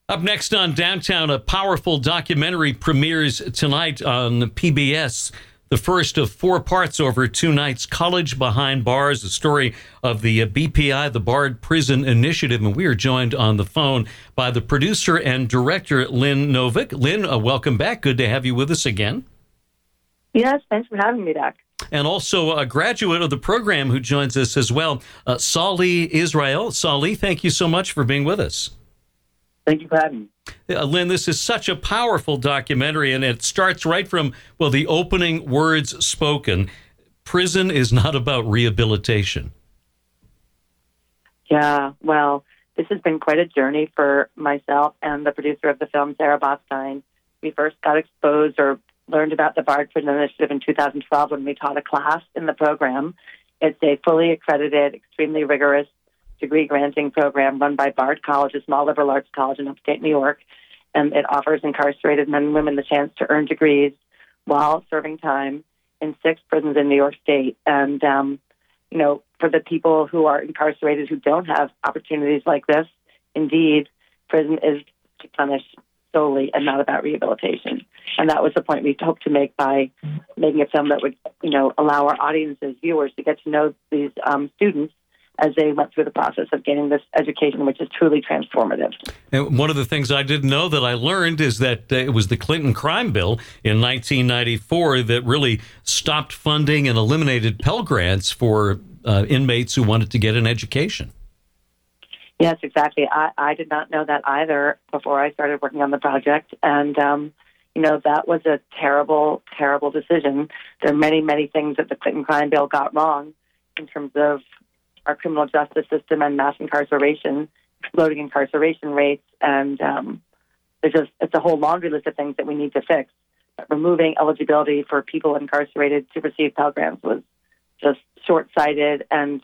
Up next on Downtown, a powerful documentary premieres tonight on PBS. The first of 4 parts over 2 nights, College Behind Bars, the story of the BPI, the Barred Prison Initiative. And we are joined on the phone by the producer and director, Lynn Novick. Lynn, welcome back. Good to have you with us again. Yes, thanks for having me back. And also a graduate of the program who joins us as well, Sali Israel. Sali, thank you so much for being with us. Thank you for having me. Lynn, this is such a powerful documentary, and it starts right from, well, the opening words spoken. Prison is not about rehabilitation. Yeah, well, this has been quite a journey for myself and the producer of the film, Sarah Botstein. We first got exposed or learned about the Barred Prison Initiative in 2012 when we taught a class in the program. It's a fully accredited, extremely rigorous degree-granting program run by Bard College, a small liberal arts college in upstate New York, and it offers incarcerated men and women the chance to earn degrees while serving time in 6 prisons in New York State. And, for the people who are incarcerated who don't have opportunities like this, indeed, prison is to punish solely and not about rehabilitation. And that was the point we hoped to make by making a film that would, allow our audiences, viewers, to get to know these students as they went through the process of getting this education, which is truly transformative. And one of the things I didn't know that I learned is that it was the Clinton crime bill in 1994 that really stopped funding and eliminated Pell Grants for inmates who wanted to get an education. Yes, exactly. I did not know that either before I started working on the project. And, that was a terrible, terrible decision. There are many, many things that the Clinton crime bill got wrong in terms of our criminal justice system and mass incarceration, exploding incarceration rates, and it's a whole laundry list of things that we need to fix. But removing eligibility for people incarcerated to receive Pell Grants was just short-sighted and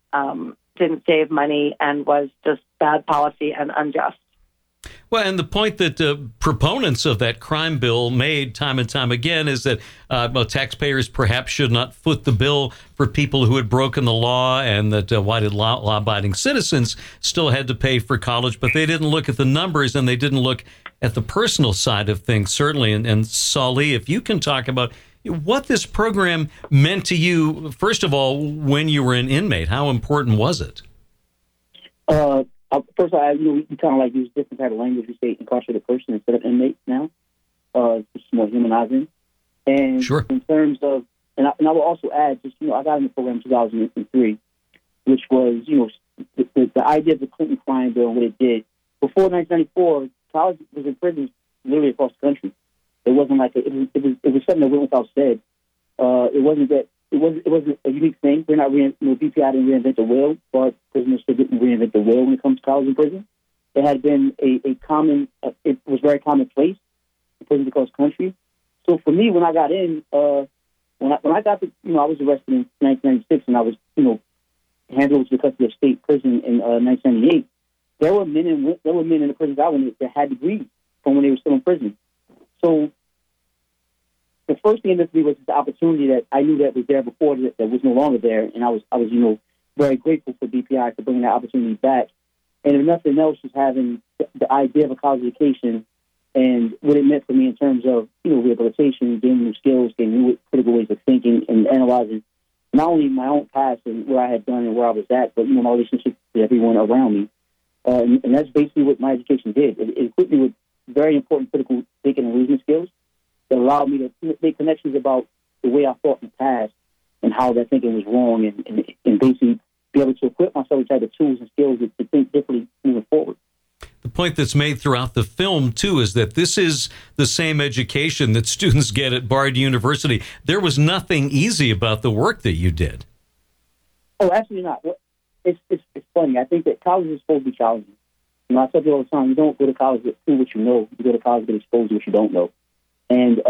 didn't save money and was just bad policy and unjust. Well, and the point that proponents of that crime bill made time and time again is that taxpayers perhaps should not foot the bill for people who had broken the law, and that white law-abiding citizens still had to pay for college, but they didn't look at the numbers and they didn't look at the personal side of things, certainly. And Sali, if you can talk about what this program meant to you, first of all, when you were an inmate, how important was it? First of all, we kind of like use different type of language. We say incarcerated person instead of inmate now. It's more humanizing. And sure. In terms of, and I will also add, I got in the program in 2003, which was, the idea of the Clinton crime bill and what it did. Before 1994, college was in prisons literally across the country. It wasn't like it was something that went without said. It wasn't a unique thing. We're not BPI didn't reinvent the wheel, but prisoners still didn't reinvent the wheel when it comes to college and prison. It had been a common, it was very commonplace in prisons across the country. So for me, when I got in, when I got to, I was arrested in 1996, and I was, handled to the custody of state prison in 1998. There were men in the prisons I went in that had degrees from when they were still in prison. So the first thing that me was the opportunity that I knew that was there before that was no longer there, and I was very grateful for BPI for bringing that opportunity back. And if nothing else, just having the idea of a college education and what it meant for me in terms of rehabilitation, gaining new skills, gaining new critical ways of thinking, and analyzing not only my own past and where I had done and where I was at, but my relationship with everyone around me. And that's basically what my education did. It equipped me with very important critical thinking and reasoning skills that allowed me to make connections about the way I thought in the past and how that thinking was wrong, and basically be able to equip myself with type of tools and skills to think differently moving forward. The point that's made throughout the film, too, is that this is the same education that students get at Bard University. There was nothing easy about the work that you did. Oh, absolutely not. It's funny. I think that college is supposed to be challenging. I tell people all the time, you don't go to college to do what you know. You go to college to get exposed to what you don't know. And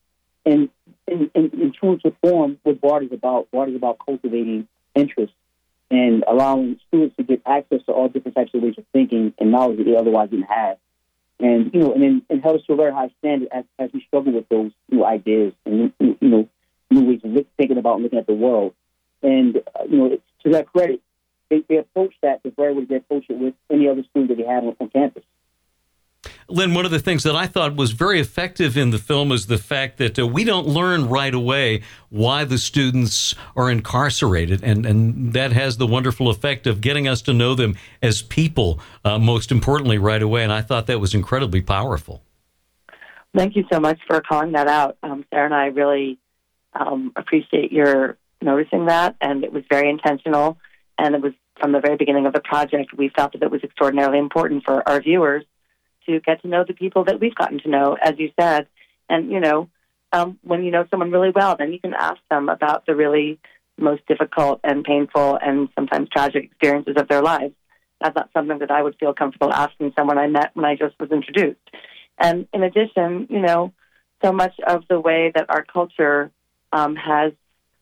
in true to form, what Bard is about cultivating interest and allowing students to get access to all different types of ways of thinking and knowledge that they otherwise didn't have. And and held us to a very high standard as we struggle with those new ideas and new ways of thinking about and looking at the world. And to their credit, they approach that the very way they approach it with any other student that they have on campus. Lynn, one of the things that I thought was very effective in the film is the fact that we don't learn right away why the students are incarcerated. And that has the wonderful effect of getting us to know them as people, most importantly, right away. And I thought that was incredibly powerful. Thank you so much for calling that out. Sarah and I really appreciate your noticing that, and it was very intentional. And it was from the very beginning of the project, we felt that it was extraordinarily important for our viewers to get to know the people that we've gotten to know, as you said. And, when you know someone really well, then you can ask them about the really most difficult and painful and sometimes tragic experiences of their lives. That's not something that I would feel comfortable asking someone I met when I just was introduced. And in addition, so much of the way that our culture has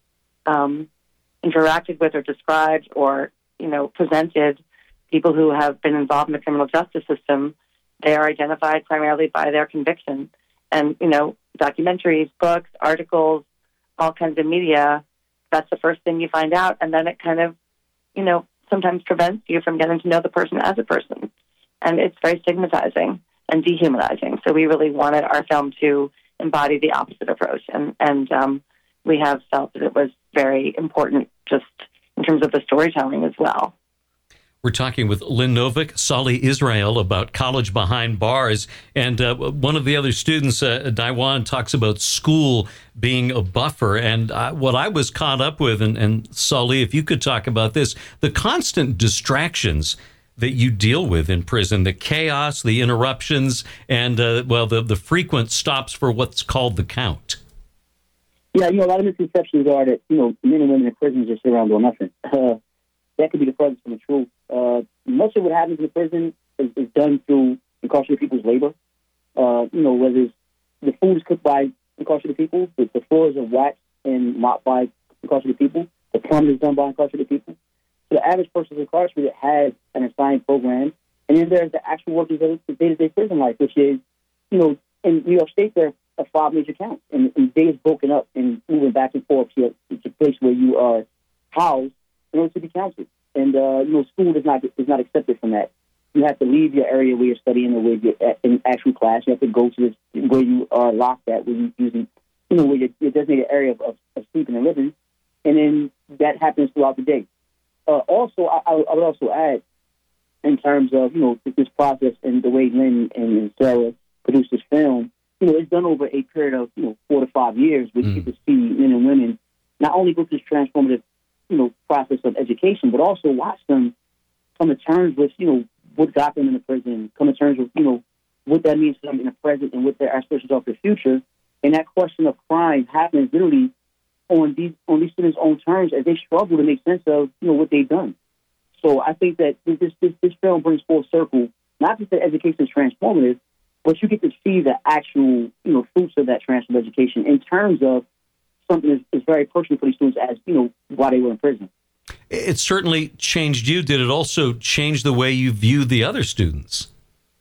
interacted with or described or, presented people who have been involved in the criminal justice system, they are identified primarily by their conviction. And, documentaries, books, articles, all kinds of media, that's the first thing you find out. And then it kind of, sometimes prevents you from getting to know the person as a person. And it's very stigmatizing and dehumanizing. So we really wanted our film to embody the opposite approach. And we have felt that it was very important just in terms of the storytelling as well. We're talking with Lynn Novick, Solly Israel, about College Behind Bars. And one of the other students, Daiwan, talks about school being a buffer. And what I was caught up with, and Solly, if you could talk about this, the constant distractions that you deal with in prison, the chaos, the interruptions, and, the frequent stops for what's called the count. Yeah, a lot of misconceptions are that, men and women in prison just sit around doing nothing. That could be the furthest from the truth. Much of what happens in the prison is done through incarcerated people's labor. Whether it's the food is cooked by incarcerated people, the floors are waxed and mopped by incarcerated people, the plumbing is done by incarcerated people. So the average person who's incarcerated has an assigned program, and then there's the actual workings of the day-to-day prison life, which is, in New York State, there are 5 major counts, and the day is broken up and moving back and forth to a place where you are housed in order to be counted. And, school is not accepted from that. You have to leave your area where you're studying or where you're in actual class. You have to go to where you are locked at, where you usually, where your designated area of sleeping and living. And then that happens throughout the day. Also, I would also add, in terms of, this process and the way Lynn and Sarah produced this film, it's done over a period of, 4 to 5 years, where you get to see men and women not only go through this transformative process of education, but also watch them come to terms with, what got them in the prison, come to terms with, what that means to them in the present and what their aspirations are for the future. And that question of crime happens literally on these students' own terms as they struggle to make sense of, what they've done. So I think that this film brings full circle, not just that education is transformative, but you get to see the actual, fruits of that transformative education in terms of something is very personal for these students as, while they were in prison. It certainly changed you. Did it also change the way you view the other students?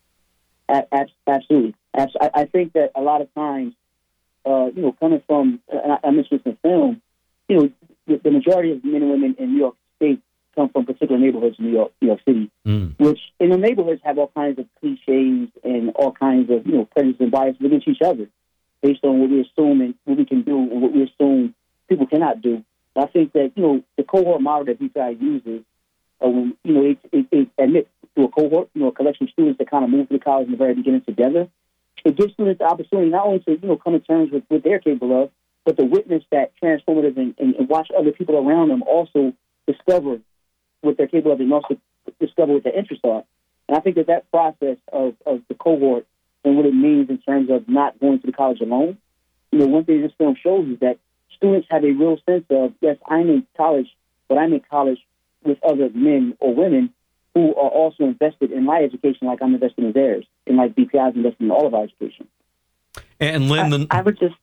Absolutely. I think that a lot of times, coming from, I mentioned this in the film, the majority of men and women in New York State come from particular neighborhoods in New York City, which in the neighborhoods have all kinds of cliches and all kinds of, prejudice and bias against each other, based on what we assume and what we can do and what we assume people cannot do. I think that, the cohort model that BPI uses, when, it admits to a cohort, a collection of students that kind of move to the college in the very beginning together, it gives students the opportunity not only to, come to terms with what they're capable of, but to witness that transformative and watch other people around them also discover what they're capable of and also discover what their interests are. And I think that process of the cohort and what it means in terms of not going to the college alone, one thing this film shows is that students have a real sense of, yes, I'm in college, but I'm in college with other men or women who are also invested in my education like I'm invested in theirs, and like BPI is invested in all of our education. And Lynn, I was just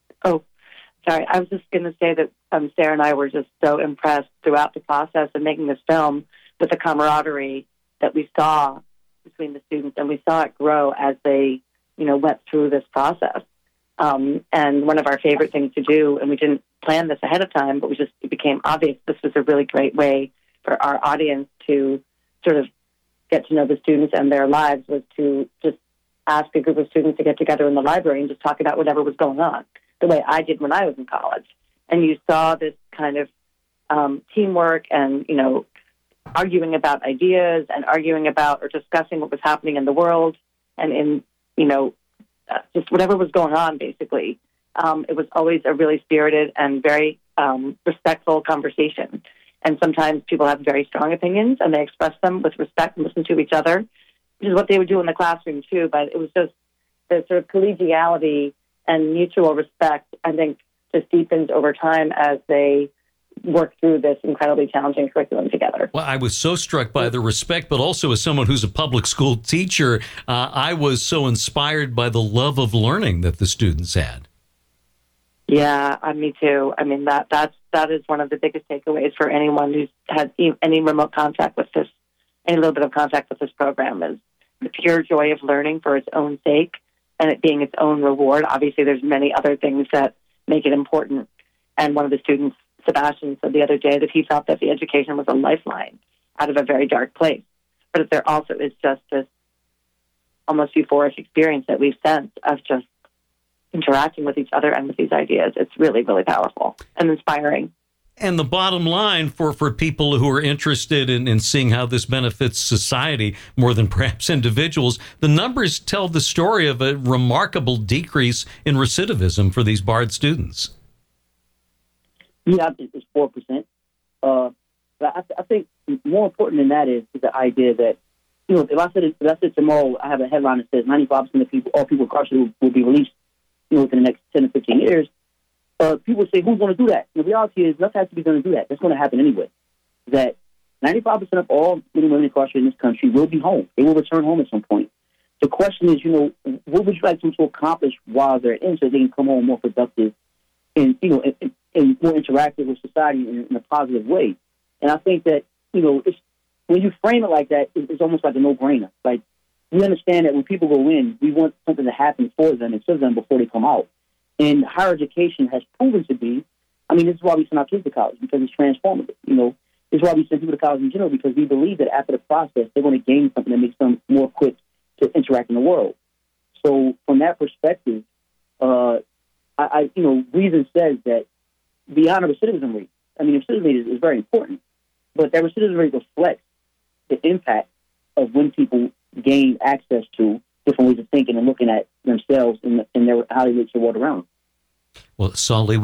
going to say that Sarah and I were just so impressed throughout the process of making this film with the camaraderie that we saw between the students, and we saw it grow as they, went through this process. And one of our favorite things to do, and we didn't plan this ahead of time, but it became obvious this was a really great way for our audience to sort of get to know the students and their lives, was to just ask a group of students to get together in the library and just talk about whatever was going on, the way I did when I was in college. And you saw this kind of teamwork and, arguing about ideas and arguing about or discussing what was happening in the world and in, just whatever was going on, basically. It was always a really spirited and very respectful conversation. And sometimes people have very strong opinions and they express them with respect and listen to each other, which is what they would do in the classroom too. But it was just the sort of collegiality and mutual respect, I think, just deepens over time as they work through this incredibly challenging curriculum together. Well, I was so struck by the respect, but also as someone who's a public school teacher, I was so inspired by the love of learning that the students had. Yeah, me too. I mean, that is one of the biggest takeaways for anyone who's had any remote contact with this, any little bit of contact with this program, is the pure joy of learning for its own sake and it being its own reward. Obviously, there's many other things that make it important. And one of the students, Sebastian, said the other day that he felt that the education was a lifeline out of a very dark place. But there also is just this almost euphoric experience that we've sensed of just interacting with each other and with these ideas. It's really, really powerful and inspiring. And the bottom line for people who are interested in seeing how this benefits society more than perhaps individuals, the numbers tell the story of a remarkable decrease in recidivism for these Bard students. Yeah, it's 4%. But I think more important than that is the idea that, if I said tomorrow I have a headline that says 95% of people, all people incarcerated will be released, within the next 10 to 15 years, people say, who's going to do that? And the reality is, nothing has to be going to do that. That's going to happen anyway. That 95% of all men and women incarcerated in this country will be home. They will return home at some point. The question is, what would you like them to accomplish while they're in so they can come home more productive and, and more interactive with society in a positive way? And I think that, it's, when you frame it like that, it's almost like a no-brainer. Like, we understand that when people go in, we want something to happen for them and to them before they come out. And higher education has proven to be, this is why we send our kids to college, because it's transformative. This is why we send people to college in general, because we believe that after the process, they're going to gain something that makes them more equipped to interact in the world. So from that perspective, reason says that beyond a recidivism rate, recidivism rate is very important, but that recidivism rate reflects the impact of when people gain access to different ways of thinking and looking at themselves and how they relate to the world around them. Well, Solly,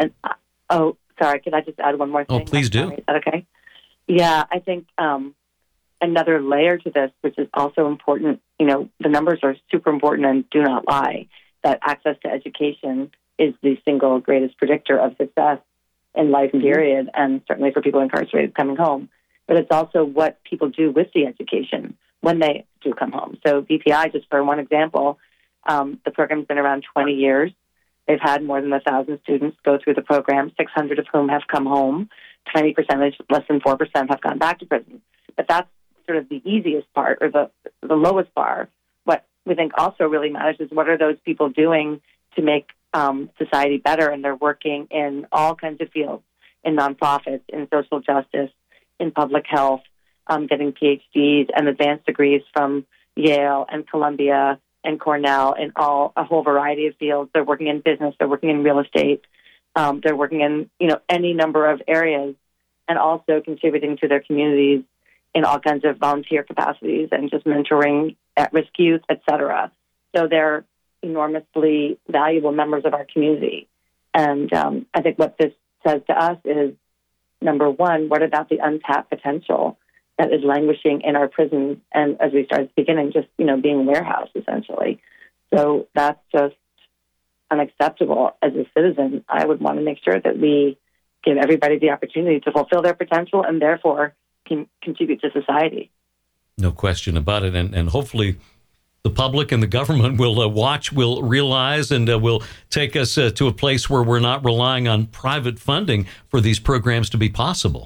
sorry, could I just add one more thing? Oh, please do. Is that okay? Yeah, I think another layer to this, which is also important, the numbers are super important and do not lie, that access to education is the single greatest predictor of success in life, period, and certainly for people incarcerated coming home. But it's also what people do with the education when they do come home. So BPI, just for one example, the program's been around 20 years. They've had more than 1,000 students go through the program, 600 of whom have come home. Tiny percentage, less than 4%, have gone back to prison. But that's sort of the easiest part, or the lowest bar. What we think also really matters is what are those people doing to make society better, and they're working in all kinds of fields, in nonprofits, in social justice, in public health, getting PhDs and advanced degrees from Yale and Columbia and Cornell in a whole variety of fields. They're working in business, they're working in real estate, they're working in any number of areas, and also contributing to their communities in all kinds of volunteer capacities and just mentoring at-risk youth, etc. So they're enormously valuable members of our community. And I think what this says to us is, number one, what about the untapped potential that is languishing in our prisons, and as we started beginning, just being a warehouse essentially. So that's just unacceptable. As a citizen, I would want to make sure that we give everybody the opportunity to fulfill their potential and therefore can contribute to society. No question about it, and hopefully the public and the government will will realize, and will take us to a place where we're not relying on private funding for these programs to be possible.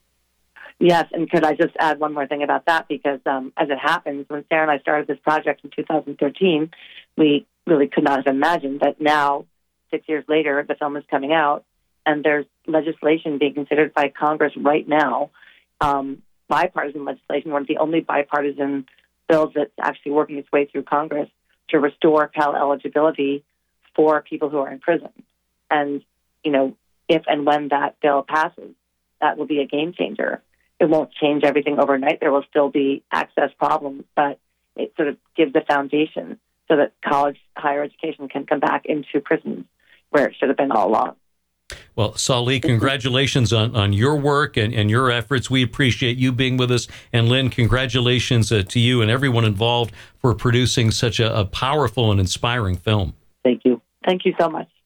Yes, and could I just add one more thing about that? Because as it happens, when Sarah and I started this project in 2013, we really could not have imagined that now, 6 years later, the film is coming out, and there's legislation being considered by Congress right now, bipartisan legislation, one of the only bipartisan bills that's actually working its way through Congress, to restore Pell eligibility for people who are in prison. And, if and when that bill passes, that will be a game changer. It won't change everything overnight. There will still be access problems, but it sort of gives a foundation so that higher education can come back into prisons where it should have been all along. Well, Sali, congratulations on your work and your efforts. We appreciate you being with us. And Lynn, congratulations to you and everyone involved for producing such a powerful and inspiring film. Thank you. Thank you so much.